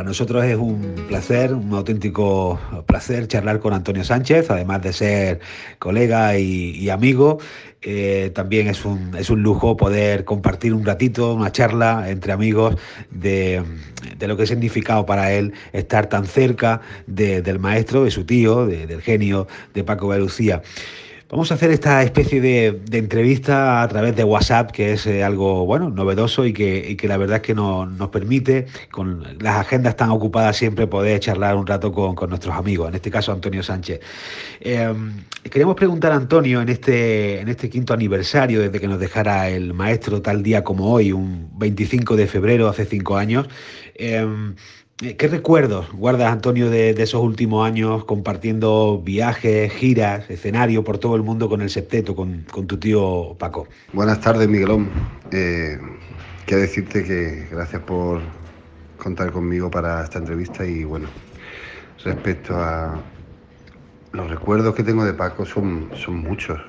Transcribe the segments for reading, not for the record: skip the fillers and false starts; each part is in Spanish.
nosotros es un placer, un auténtico placer charlar con Antonio Sánchez, además de ser colega y amigo. También es un lujo poder compartir un ratito, una charla entre amigos de lo que ha significado para él estar tan cerca del maestro, de su tío, del genio de Paco de Lucía. Vamos a hacer esta especie de entrevista a través de WhatsApp, que es algo bueno, novedoso y que la verdad es que nos permite, con las agendas tan ocupadas siempre, poder charlar un rato con nuestros amigos, en este caso Antonio Sánchez. Eh, Queremos preguntar a Antonio en este quinto aniversario desde que nos dejara el maestro tal día como hoy, un 25 de febrero, hace 5 años. Eh, ¿Qué recuerdos guardas, Antonio, de esos últimos años compartiendo viajes, giras, escenario por todo el mundo con el septeto, con tu tío Paco? Buenas tardes, Miguelón. Quiero decirte que gracias por contar conmigo para esta entrevista y bueno, respecto a los recuerdos que tengo de Paco son muchos.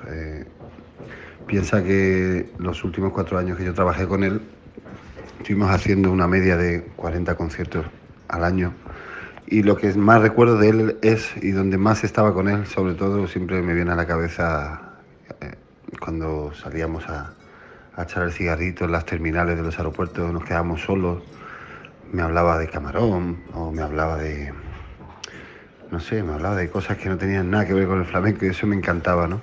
Piensa que los últimos 4 años que yo trabajé con él, estuvimos haciendo una media de 40 conciertos al año y lo que más recuerdo de él es, y donde más estaba con él, sobre todo siempre me viene a la cabeza cuando salíamos a echar el cigarrito en las terminales de los aeropuertos, nos quedábamos solos, me hablaba de Camarón o me hablaba de, no sé, me hablaba de cosas que no tenían nada que ver con el flamenco y eso me encantaba, ¿no?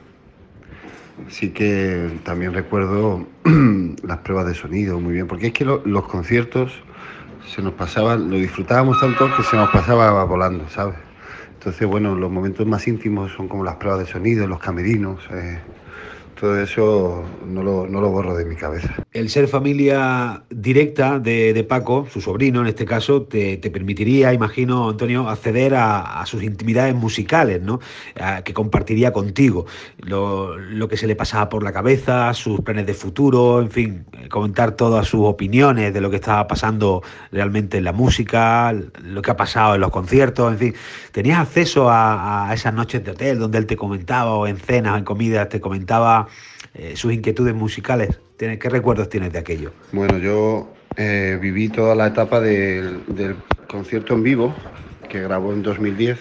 Sí que también recuerdo las pruebas de sonido muy bien, porque es que los conciertos se nos pasaban, lo disfrutábamos tanto que se nos pasaba volando, ¿sabes? Entonces, bueno, los momentos más íntimos son como las pruebas de sonido, los camerinos, todo eso no lo borro de mi cabeza. El ser familia directa de Paco, su sobrino en este caso, te permitiría, imagino, Antonio, acceder a sus intimidades musicales, ¿no? Que compartiría contigo. Lo que se le pasaba por la cabeza, sus planes de futuro, en fin, comentar todas sus opiniones de lo que estaba pasando realmente en la música, lo que ha pasado en los conciertos, en fin. ¿Tenías acceso a esas noches de hotel donde él te comentaba, o en cenas o en comidas, te comentaba sus inquietudes musicales? ¿Qué recuerdos tienes de aquello? Bueno, yo viví toda la etapa del concierto en vivo que grabó en 2010.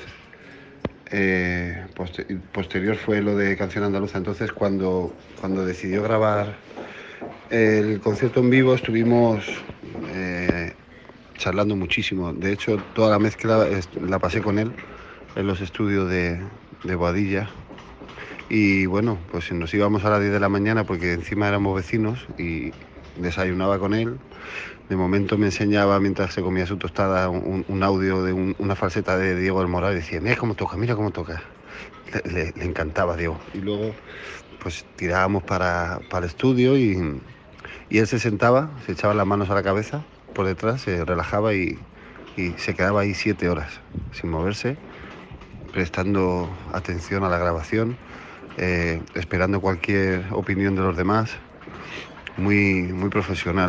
Posterior fue lo de Canción Andaluza. Entonces, cuando decidió grabar el concierto en vivo, estuvimos charlando muchísimo. De hecho, toda la mezcla la pasé con él en los estudios de Boadilla. Y bueno, pues nos íbamos a las 10 de la mañana porque encima éramos vecinos y desayunaba con él. De momento me enseñaba, mientras se comía su tostada, un audio de una falseta de Diego del Moral y decía, mira cómo toca, mira cómo toca. Le encantaba Diego. Y luego pues tirábamos para el estudio y él se sentaba, se echaba las manos a la cabeza por detrás, se relajaba y se quedaba ahí 7 horas sin moverse, prestando atención a la grabación. Esperando cualquier opinión de los demás, muy profesional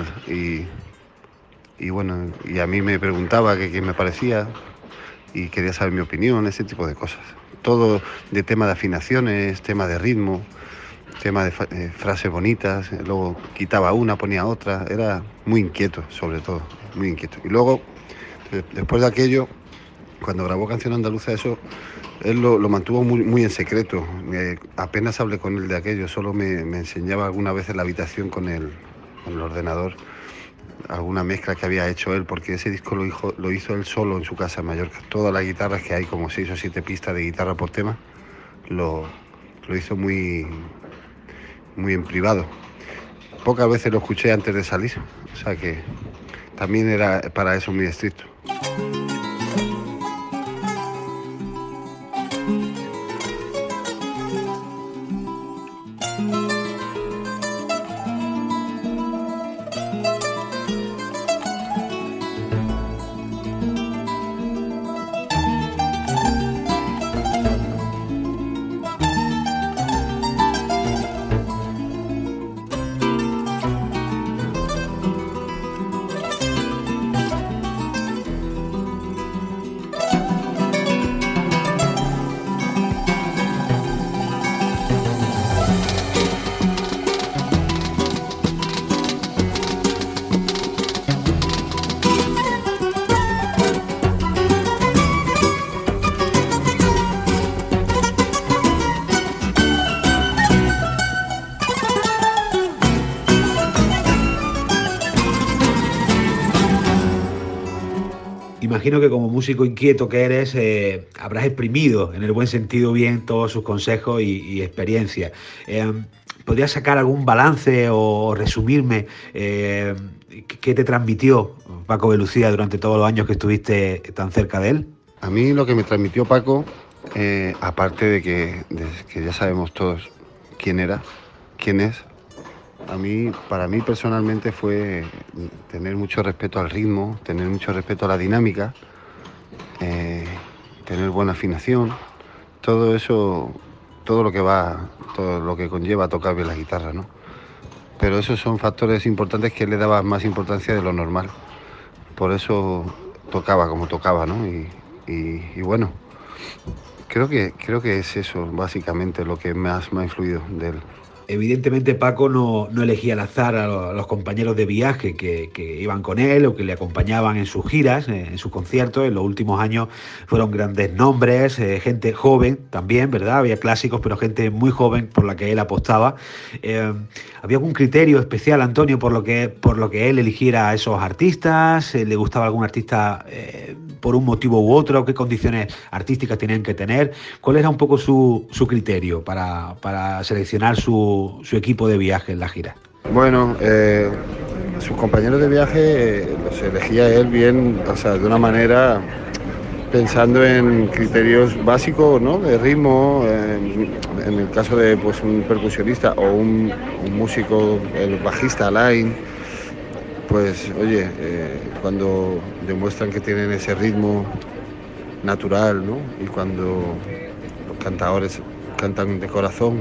y bueno, y a mí me preguntaba qué me parecía y quería saber mi opinión, ese tipo de cosas, todo de tema de afinaciones, tema de ritmo, tema de frases bonitas, luego quitaba una, ponía otra, era muy inquieto, sobre todo, muy inquieto. Y luego, después de aquello, cuando grabó Canción Andaluza, eso él lo mantuvo muy en secreto. Apenas hablé con él de aquello, solo me enseñaba alguna vez en la habitación con el ordenador alguna mezcla que había hecho él, porque ese disco lo hizo él solo en su casa en Mallorca. Todas las guitarras, que hay como 6 o 7 pistas de guitarra por tema, lo hizo muy en privado. Pocas veces lo escuché antes de salir, o sea que también era para eso muy estricto. imagino que como músico inquieto que eres, habrás exprimido en el buen sentido bien todos sus consejos y experiencias. ¿Podrías sacar algún balance o resumirme qué te transmitió Paco de Lucía durante todos los años que estuviste tan cerca de él? A mí lo que me transmitió Paco, aparte de que ya sabemos todos quién era, quién es, para mí personalmente fue tener mucho respeto al ritmo, tener mucho respeto a la dinámica, tener buena afinación, todo eso, todo lo que conlleva tocar bien la guitarra, ¿no? Pero esos son factores importantes que le daba más importancia de lo normal. Por eso tocaba como tocaba, ¿no? Y bueno, creo que es eso básicamente lo que más me ha influido de él. Evidentemente Paco no elegía al azar a los compañeros de viaje que iban con él o que le acompañaban en sus giras, en sus conciertos. En los últimos años fueron grandes nombres, gente joven también, ¿verdad? Había clásicos, pero gente muy joven por la que él apostaba. ¿Había algún criterio especial, Antonio, por lo que él eligiera a esos artistas? ¿Le gustaba algún artista por un motivo u otro? ¿Qué condiciones artísticas tenían que tener? ¿Cuál era un poco su criterio para seleccionar su equipo de viaje en la gira? Bueno, sus compañeros de viaje los elegía él bien, o sea, de una manera pensando en criterios básicos, ¿no? De ritmo, en el caso de pues, un percusionista o un músico, el bajista line, pues oye, cuando demuestran que tienen ese ritmo natural, ¿no? Y cuando los cantadores cantan de corazón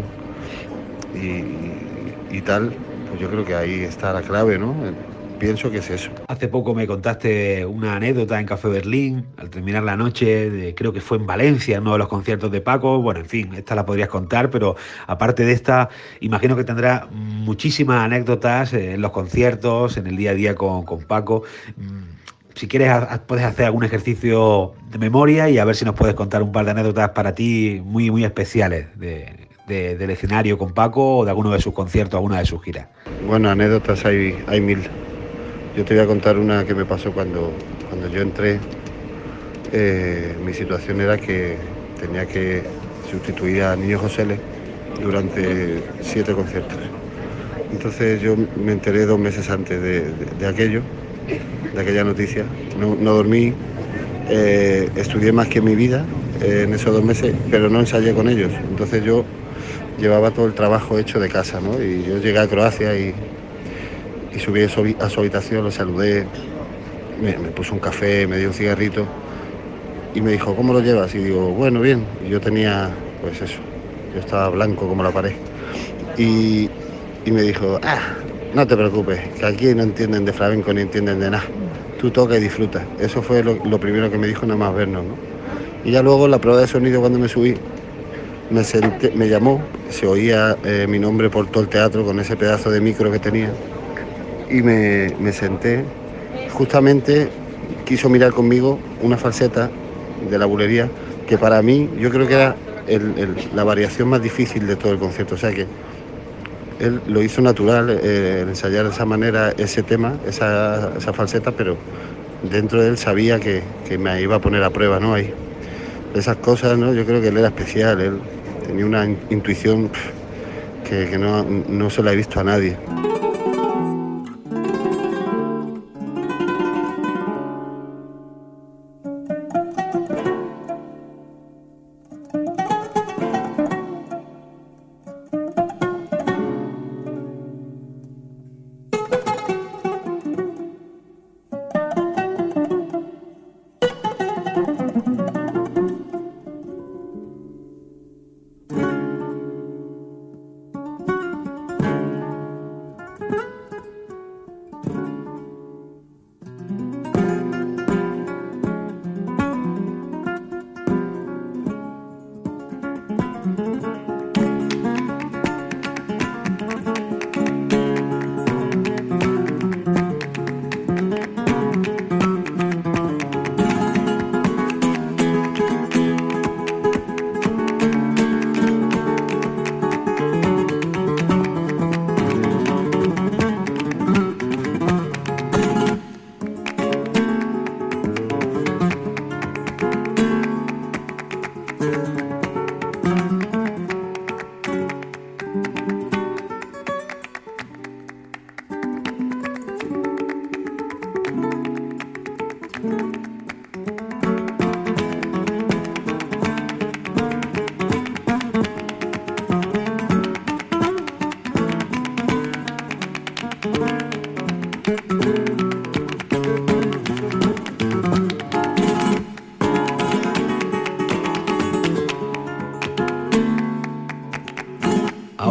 y tal, pues yo creo que ahí está la clave, ¿no? Pienso que es eso. Hace poco me contaste una anécdota en Café Berlín, al terminar la noche, creo que fue en Valencia, en uno de los conciertos de Paco. Bueno, en fin, esta la podrías contar, pero aparte de esta, imagino que tendrás muchísimas anécdotas en los conciertos, en el día a día con Paco. Si quieres, puedes hacer algún ejercicio de memoria y a ver si nos puedes contar un par de anécdotas para ti muy, muy especiales del escenario con Paco o de alguno de sus conciertos, alguna de sus giras. Bueno, anécdotas hay mil. Yo te voy a contar una que me pasó cuando yo entré. Mi situación era que tenía que sustituir a Niño José Le durante 7 conciertos. Entonces yo me enteré 2 meses antes de aquella noticia. No dormí, estudié más que en mi vida en esos 2 meses, pero no ensayé con ellos. Entonces yo llevaba todo el trabajo hecho de casa, ¿no? Y yo llegué a Croacia y subí a su habitación, lo saludé, me puso un café, me dio un cigarrito y me dijo, ¿cómo lo llevas? Y digo, bueno, bien. Y yo tenía, pues eso, yo estaba blanco como la pared. Y me dijo, no te preocupes, que aquí no entienden de flamenco ni entienden de nada. Tú toca y disfruta. Eso fue lo primero que me dijo nada más vernos, ¿no? Y ya luego en la prueba de sonido cuando me subí, me llamó, se oía mi nombre por todo el teatro con ese pedazo de micro que tenía. Y me senté, justamente quiso mirar conmigo una falseta de la bulería que para mí yo creo que era la variación más difícil de todo el concierto, o sea que él lo hizo natural, ensayar de esa manera ese tema, esa falseta, pero dentro de él sabía que me iba a poner a prueba, ¿no? Ahí. Esas cosas, ¿no? Yo creo que él era especial, él tenía una intuición que no se la he visto a nadie.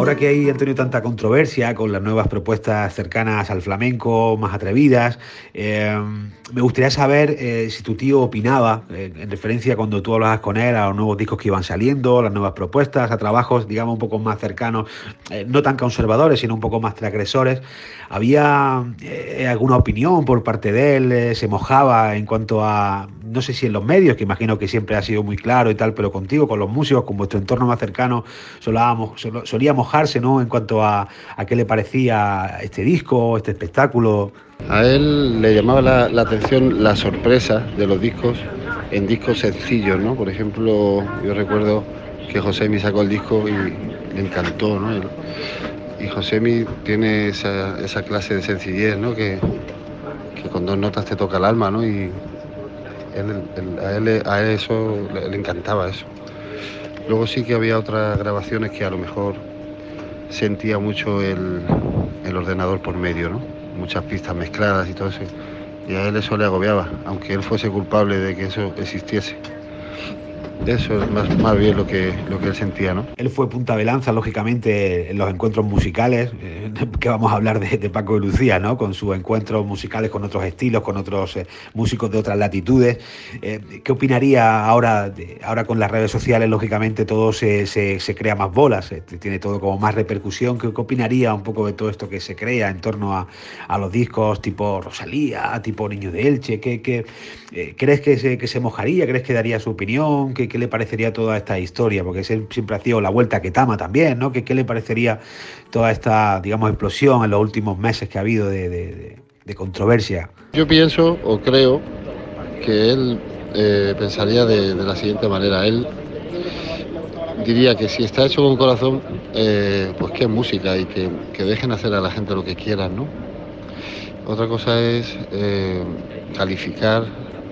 Ahora que hay, Antonio, tanta controversia con las nuevas propuestas cercanas al flamenco, más atrevidas, me gustaría saber si tu tío opinaba, en referencia cuando tú hablabas con él, a los nuevos discos que iban saliendo, las nuevas propuestas, a trabajos, digamos, un poco más cercanos, no tan conservadores, sino un poco más transgresores. ¿Había alguna opinión por parte de él? ¿Se mojaba en cuanto a, no sé si en los medios, que imagino que siempre ha sido muy claro y tal, pero contigo, con los músicos, con vuestro entorno más cercano, solía mojarse, ¿no?, en cuanto a qué le parecía este disco, este espectáculo? A él le llamaba la atención la sorpresa de los discos en discos sencillos, ¿no? Por ejemplo, yo recuerdo que Josemi sacó el disco y le encantó, ¿no? Y Josemi tiene esa clase de sencillez, ¿no? Que con dos notas te toca el alma, ¿no? Y a él eso le encantaba eso. Luego sí que había otras grabaciones que a lo mejor sentía mucho el ordenador por medio, ¿no? Muchas pistas mezcladas y todo eso. Y a él eso le agobiaba, aunque él fuese culpable de que eso existiese. Eso es más bien lo que él sentía, ¿no? Él fue punta de lanza, lógicamente, en los encuentros musicales, que vamos a hablar de Paco de Lucía, ¿no? Con sus encuentros musicales con otros estilos, con otros músicos de otras latitudes. ¿Qué opinaría ahora con las redes sociales? Lógicamente todo se crea más bolas, tiene todo como más repercusión. ¿Qué opinaría un poco de todo esto que se crea en torno a los discos tipo Rosalía, tipo Niño de Elche? ¿Crees que se mojaría? ¿Crees que daría su opinión? ¿Qué le parecería toda esta historia? Porque siempre ha sido la vuelta que Tama también, ¿no? ¿Qué le parecería toda esta, digamos, explosión en los últimos meses que ha habido de controversia? Yo pienso o creo que él pensaría de la siguiente manera. Él diría que si está hecho con corazón, pues que es música y que dejen hacer a la gente lo que quieran, ¿no? Otra cosa es calificar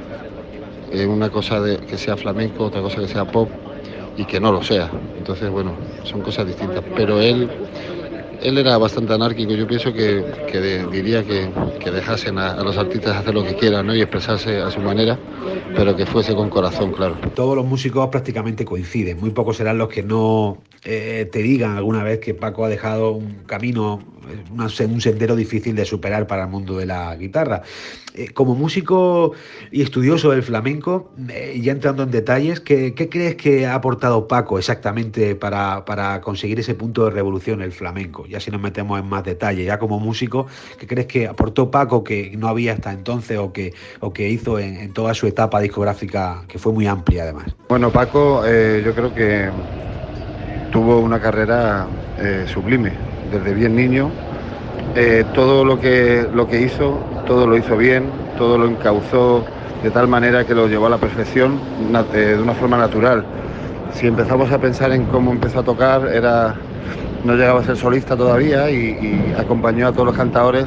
una cosa que sea flamenco, otra cosa que sea pop y que no lo sea. Entonces, bueno, son cosas distintas. Pero él era bastante anárquico. Yo pienso que diría que dejasen a los artistas hacer lo que quieran, ¿no? Y expresarse a su manera, pero que fuese con corazón, claro. Todos los músicos prácticamente coinciden. Muy pocos serán los que no te digan alguna vez que Paco ha dejado un camino, un sendero difícil de superar para el mundo de la guitarra. Como músico y estudioso del flamenco, ya entrando en detalles, ¿qué crees que ha aportado Paco exactamente para conseguir ese punto de revolución en el flamenco? Ya si nos metemos en más detalle, ya como músico, ¿qué crees que aportó Paco que no había hasta entonces o que hizo en toda su etapa discográfica, que fue muy amplia además? Bueno, Paco, yo creo que tuvo una carrera sublime desde bien niño. Todo lo que hizo, todo lo hizo bien, todo lo encauzó de tal manera que lo llevó a la perfección de una forma natural. Si empezamos a pensar en cómo empezó a tocar, no llegaba a ser solista todavía y acompañó a todos los cantadores,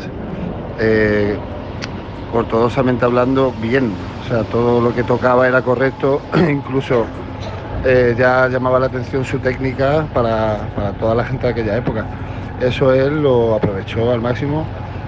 ortodoxamente hablando, bien. O sea, todo lo que tocaba era correcto, incluso ya llamaba la atención su técnica para toda la gente de aquella época. Eso él lo aprovechó al máximo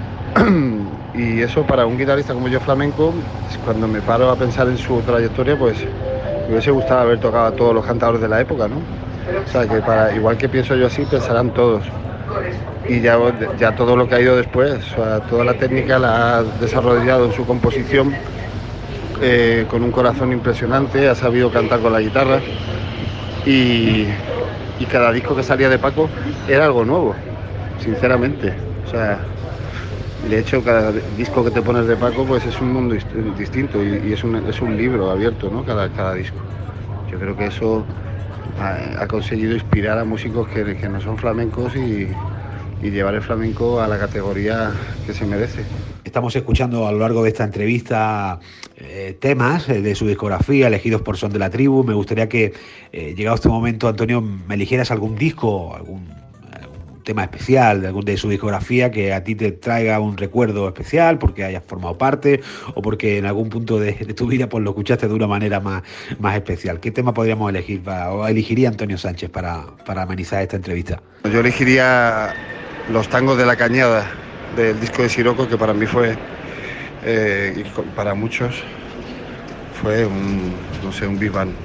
y eso para un guitarrista como yo flamenco, cuando me paro a pensar en su trayectoria, pues me hubiese gustado haber tocado a todos los cantadores de la época, ¿no? O sea, que igual que pienso yo así, pensarán todos. Y ya todo lo que ha ido después, o sea, toda la técnica la ha desarrollado en su composición con un corazón impresionante, ha sabido cantar con la guitarra y cada disco que salía de Paco era algo nuevo, sinceramente. O sea, de hecho cada disco que te pones de Paco pues es un mundo distinto y es un libro abierto, ¿no? Cada disco. Yo creo que eso ha conseguido inspirar a músicos que no son flamencos y llevar el flamenco a la categoría que se merece. Estamos escuchando a lo largo de esta entrevista temas de su discografía elegidos por Son de la Tribu. Me gustaría que, llegado este momento, Antonio, me eligieras algún disco, algún tema especial de su discografía que a ti te traiga un recuerdo especial porque hayas formado parte o porque en algún punto de tu vida pues lo escuchaste de una manera más especial. ¿Qué tema podríamos elegir o elegiría Antonio Sánchez para amenizar esta entrevista? Yo elegiría Los Tangos de la Cañada, del disco de Siroco, que para mí fue, y para muchos, fue un Big Bang.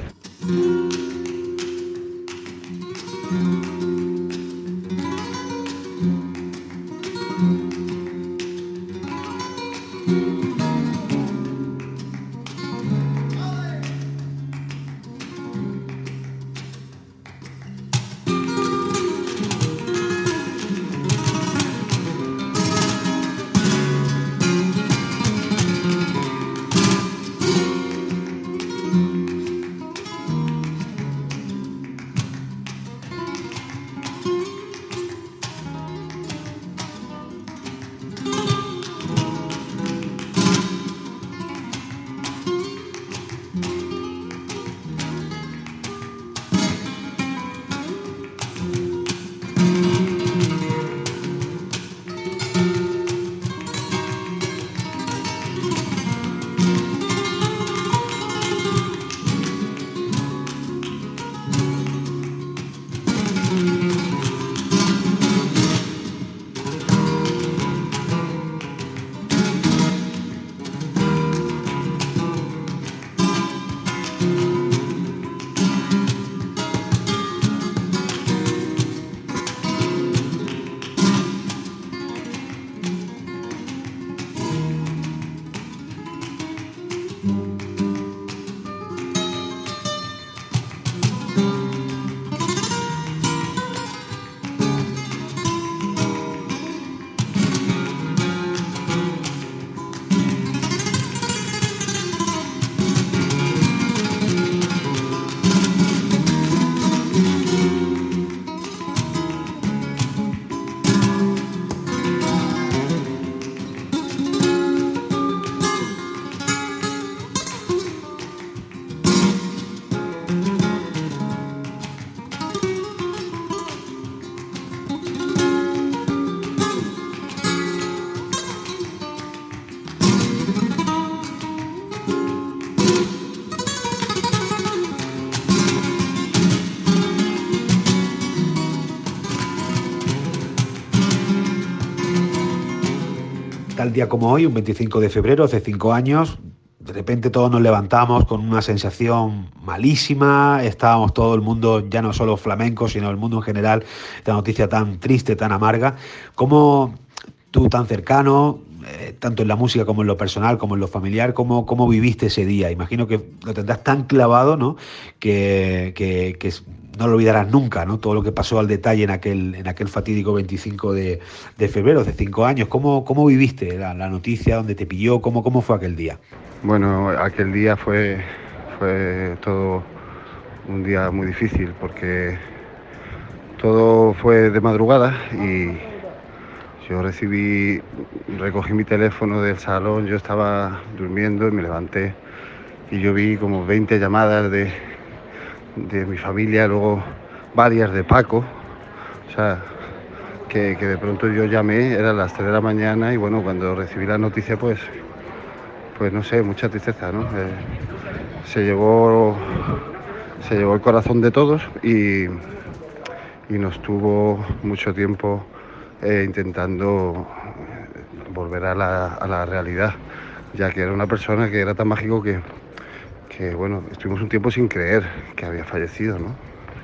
tal día como hoy, un 25 de febrero, hace 5 años, de repente todos nos levantamos con una sensación malísima, estábamos todo el mundo, ya no solo flamenco, sino el mundo en general, esta noticia tan triste, tan amarga. ¿Cómo tú tan cercano, tanto en la música como en lo personal, como en lo familiar, cómo viviste ese día? Imagino que lo tendrás tan clavado, ¿no? Que no lo olvidarás nunca, ¿no? Todo lo que pasó al detalle en aquel fatídico 25 de febrero, hace 5 años. ¿Cómo viviste la noticia? ¿Dónde te pilló? ¿Cómo fue aquel día? Bueno, aquel día fue todo un día muy difícil porque todo fue de madrugada y yo recogí mi teléfono del salón, yo estaba durmiendo y me levanté y yo vi como 20 llamadas de mi familia, luego varias de Paco, o sea, que de pronto yo llamé, eran las 3 de la mañana y bueno, cuando recibí la noticia pues no sé, mucha tristeza, ¿no? Se llevó el corazón de todos y nos tuvo mucho tiempo intentando volver a la realidad, ya que era una persona que era tan mágico que bueno, estuvimos un tiempo sin creer que había fallecido, ¿no?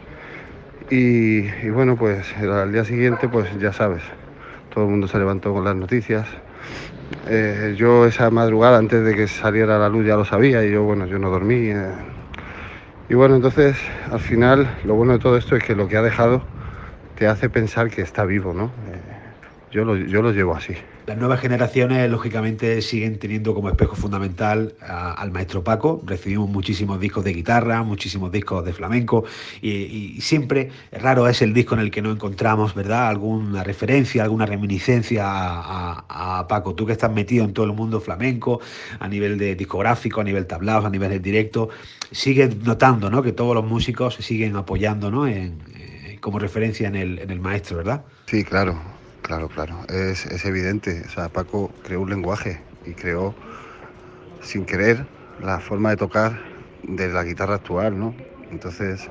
Y bueno, pues al día siguiente, pues ya sabes, todo el mundo se levantó con las noticias. Yo esa madrugada, antes de que saliera a la luz, ya lo sabía y yo no dormí. Y bueno, entonces, al final, lo bueno de todo esto es que lo que ha dejado te hace pensar que está vivo, ¿no? Yo lo llevo así. Las nuevas generaciones, lógicamente, siguen teniendo como espejo fundamental al maestro Paco. Recibimos muchísimos discos de guitarra, muchísimos discos de flamenco y siempre raro es el disco en el que no encontramos, ¿verdad?, alguna referencia, alguna reminiscencia a Paco. Tú que estás metido en todo el mundo flamenco, a nivel de discográfico, a nivel tablaos, a nivel de directo, sigues notando, ¿no?, que todos los músicos se siguen apoyando, ¿no?, como referencia en el maestro, ¿verdad? Sí, claro. Es evidente. O sea, Paco creó un lenguaje y creó, sin querer, la forma de tocar de la guitarra actual, ¿no? Entonces,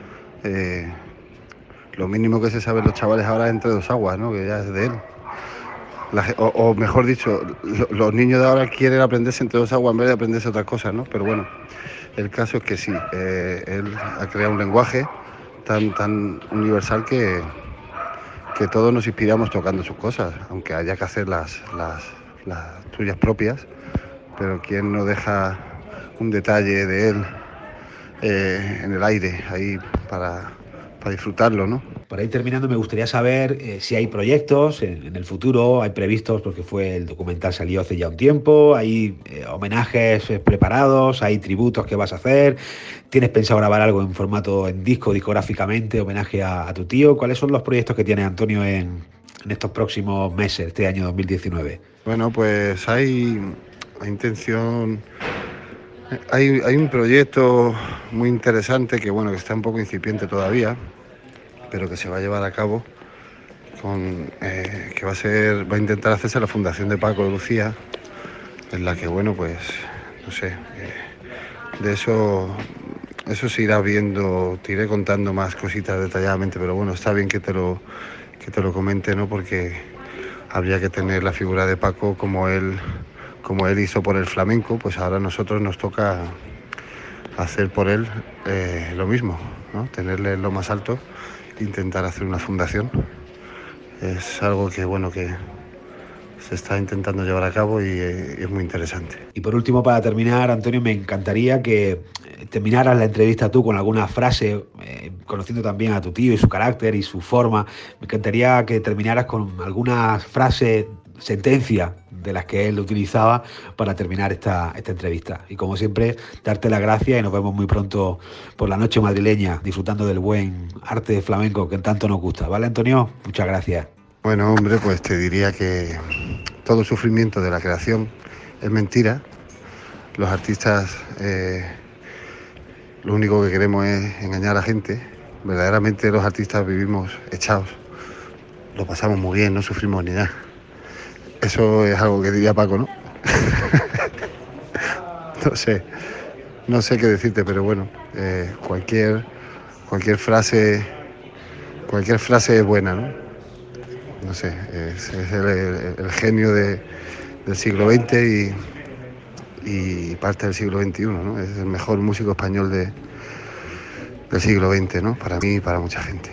lo mínimo que se saben los chavales ahora es Entre dos aguas, ¿no?, que ya es de él. O mejor dicho, los niños de ahora quieren aprenderse Entre dos aguas en vez de aprenderse otras cosas, ¿no? Pero bueno, el caso es que sí, él ha creado un lenguaje tan universal que todos nos inspiramos tocando sus cosas, aunque haya que hacer las tuyas propias, pero quién no deja un detalle de él en el aire ahí para disfrutarlo, ¿no? Para ir terminando, me gustaría saber si hay proyectos en el futuro, hay previstos, porque el documental salió hace ya un tiempo, hay homenajes preparados, hay tributos que vas a hacer, ¿tienes pensado grabar algo en formato en disco, discográficamente, homenaje a tu tío? ¿Cuáles son los proyectos que tiene Antonio en estos próximos meses, este año 2019? Bueno, pues hay intención. Hay un proyecto muy interesante que está un poco incipiente todavía, pero que se va a llevar a cabo que va a intentar hacerse la Fundación de Paco de Lucía, en la que no sé, de eso se irá viendo, te iré contando más cositas detalladamente, pero bueno, está bien que te lo comente, ¿no? Porque habría que tener la figura de Paco como él hizo por el flamenco, pues ahora a nosotros nos toca hacer por él lo mismo, ¿no? Tenerle en lo más alto, intentar hacer una fundación. Es algo que se está intentando llevar a cabo y es muy interesante. Y por último, para terminar, Antonio, me encantaría que terminaras la entrevista tú con alguna frase, conociendo también a tu tío y su carácter y su forma. Me encantaría que terminaras con alguna frase, sentencia de las que él utilizaba para terminar esta entrevista. Y como siempre, darte las gracias y nos vemos muy pronto por la noche madrileña, disfrutando del buen arte flamenco que tanto nos gusta. ¿Vale, Antonio? Muchas gracias. Bueno, hombre, pues te diría que todo el sufrimiento de la creación es mentira. Los artistas lo único que queremos es engañar a la gente. Verdaderamente los artistas vivimos echados, lo pasamos muy bien, no sufrimos ni nada. Eso es algo que diría Paco, ¿no? No sé qué decirte, pero bueno, cualquier frase es buena, ¿no? No sé, es el genio de del siglo XX y parte del siglo XXI, ¿no? Es el mejor músico español del siglo XX, ¿no? Para mí y para mucha gente.